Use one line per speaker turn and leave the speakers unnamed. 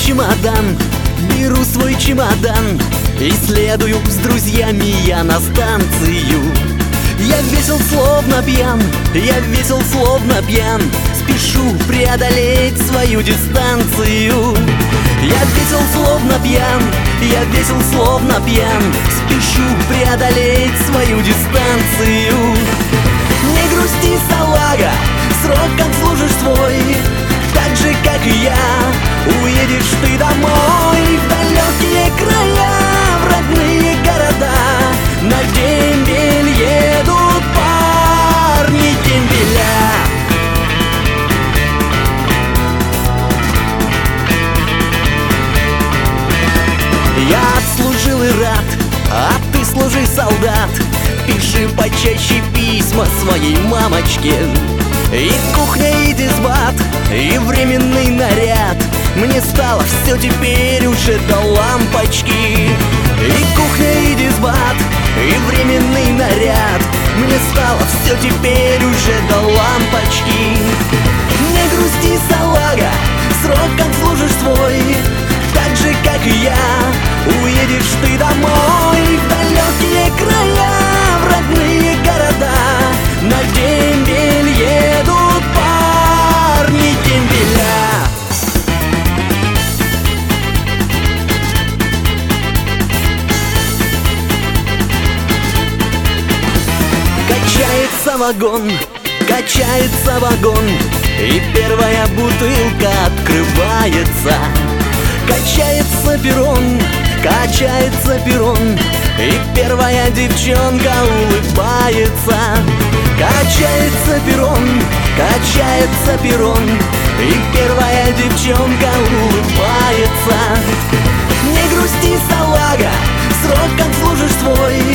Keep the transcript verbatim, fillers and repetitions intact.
чемодан, беру свой чемодан и следую с друзьями я на станцию. Я весел словно пьян, я весел словно пьян, спешу преодолеть свою дистанцию. Я весел словно пьян, я весел словно пьян, спешу преодолеть свою дистанцию. Не грусти, салага, срок отслужишь свой, так же, как и я, уедешь ты домой в далекие края, в родные города. На дембель едут парни дембеля. Я отслужил и рад, а ты служи, солдат. Пиши почаще письма своей мамочке. И кухня, и дисбат, и временный наряд. Мне стало все теперь уже до лампочки. И кухня, и дисбат, и временный наряд. Мне стало все теперь уже до лампочки. Не грусти, салага, срок отслужишь свой, так же, как и я, уедешь ты домой в далекие края, в родные города. На дембель едут парни дембеля. Качается вагон, качается вагон, и первая бутылка открывается. Качается перрон, качается перрон, и первая девчонка улыбается. Качается перрон, качается перрон, и первая девчонка улыбается. Не грусти, салага, срок отслужишь свой,